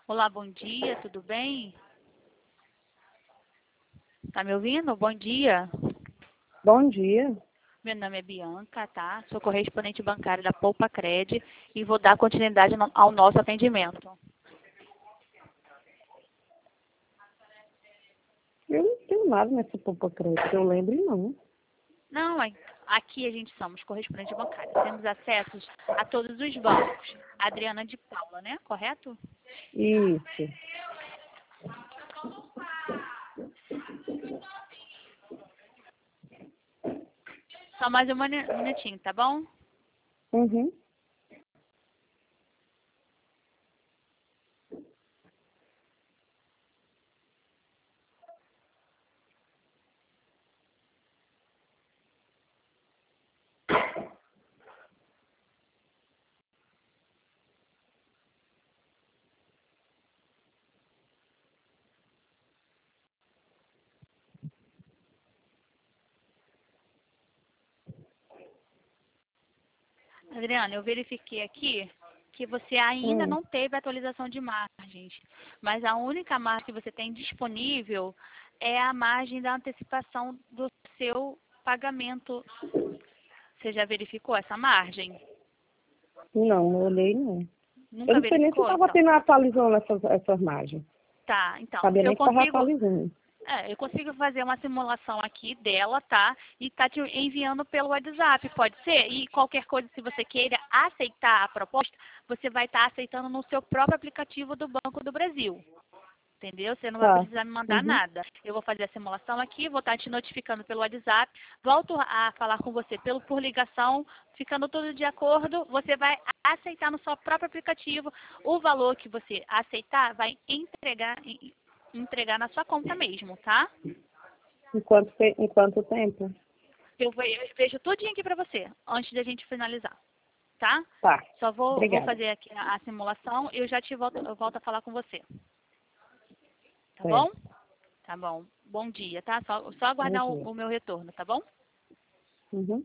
Olá, bom dia, tudo bem? Tá me ouvindo? Bom dia. Bom dia. Meu nome é Bianca, tá? Sou correspondente bancária da Poupa Cred e vou dar continuidade ao nosso atendimento. Eu não tenho nada nessa poupa crédito, eu lembro não. Não, aqui a gente somos correspondente bancária. Temos acesso a todos os bancos. Adriana de Paula, né? Correto? Isso. Só mais um minutinho, tá bom? Uhum. Adriana, eu verifiquei aqui que você ainda Hum. não teve atualização de margens, mas a única margem que você tem disponível é a margem da antecipação do seu pagamento. Você já verificou essa margem? Não olhei não. Eu Nunca não sei nem se verificou, estava então? tendo atualizando essas margens. Tá, então, Sabia nem que estava atualizando. eu consigo fazer uma simulação aqui dela, tá? E tá te enviando pelo WhatsApp, pode ser? E qualquer coisa, se você queira aceitar a proposta, você vai estar aceitando no seu próprio aplicativo do Banco do Brasil. Entendeu? Você não vai Tá. precisar me mandar Uhum. nada. Eu vou fazer a simulação aqui, vou estar te notificando pelo WhatsApp, volto a falar com você por ligação, ficando tudo de acordo, você vai aceitar no seu próprio aplicativo. O valor que você aceitar vai entregar na sua conta mesmo, tá? Em quanto tempo? Eu vejo tudinho aqui pra você, antes da gente finalizar, tá? Tá. Só vou Obrigada. fazer aqui a simulação e eu já eu volto a falar com você. Tá É. bom? Tá bom. Bom dia, tá? Só Bom aguardar dia. o meu retorno, tá bom? Uhum.